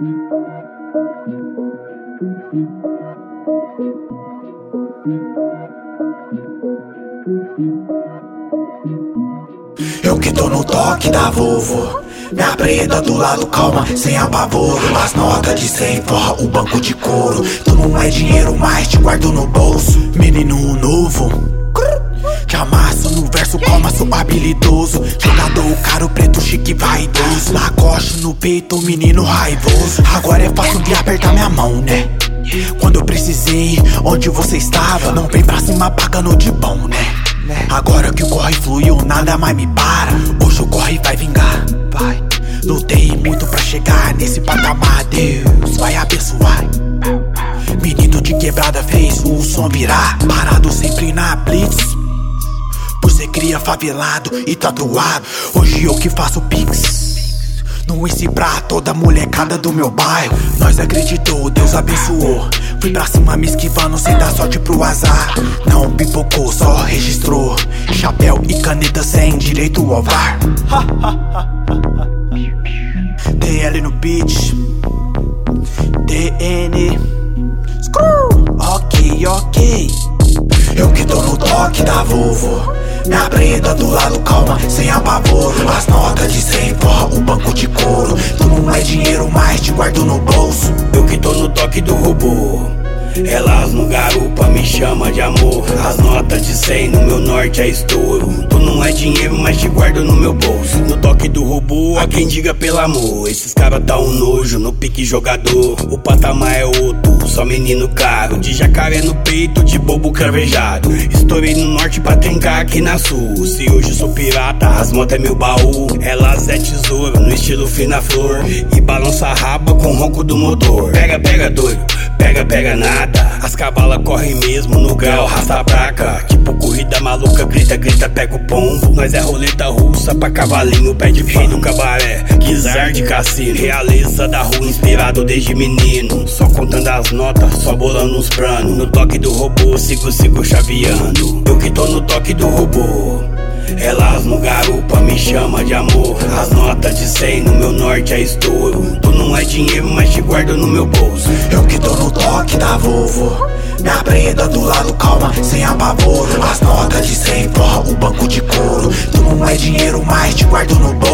Eu que tô no toque da Volvo, minha preta do lado calma, sem apavoro. As notas de 100 forra o banco de couro. Tu não é dinheiro, mas te guardo no bolso. Menino novo, te amasso no verso, calma, sou habilidoso. Jogador caro, preto, chique, vaidoso. Lacoste no peito, menino raivoso. Agora é fácil de apertar minha mão, né? Quando eu precisei, onde você estava? Não vem pra cima pagando de bom, né? Agora que o corre fluiu, nada mais me para. Hoje o corre vai vingar, vai. Lutei muito pra chegar nesse patamar, Deus vai abençoar. Menino de quebrada fez o som virar. Parado sempre na blitz, por ser cria favelado e tatuado. Hoje eu que faço pix no esse pra toda molecada do meu bairro. Nós acreditou, Deus abençoou. Fui pra cima me esquivando sem dar sorte pro azar. Não pipocou, só registrou. Chapéu e caneta sem direito ao VAR. DL no beat, DN. Ok. Eu que tô no toque da Volvo, minha preta do lado calma, sem apavoro. As notas de 100 forra o banco de couro. Tu não é dinheiro, mas te guardo no bolso. Eu que tô no toque do robô, elas no garupa me chama de amor. As notas de 100 no meu norte é estouro. Tu não é dinheiro, mas te guardo no meu bolso. No toque do robô, há quem diga pelo amor. Esses caras tá um nojo, no pique jogador. O patamar é outro, só menino caro. De jacaré no peito, de bobo cravejado. Estourei no norte pra trincar aqui na sul. Se hoje sou pirata, as motos é meu baú. Elas é tesouro, no estilo fina flor. E balança a raba com o ronco do motor. Pega doido, pega nada. As cavalas correm mesmo no grau, raça a braca. Tipo corrida maluca, grita, pega o pombo. Nós é roleta russa pra cavalinho, pé de rei do cabaré, guizar de cassino. Realeza da rua, inspirado desde menino. Só contando as notas, só bolando os planos. No toque do robô, sigo chaveando. Eu que tô no toque do robô, elas no garupa me chama de amor. As notas de 100 no meu norte é estouro. Tu não é dinheiro, mas te guardo no meu bolso. Eu que tô no toque da Volvo, minha preta do lado calma, sem apavoro. As notas de 100 forra o banco de couro. Tu não é dinheiro, mas te guardo no bolso.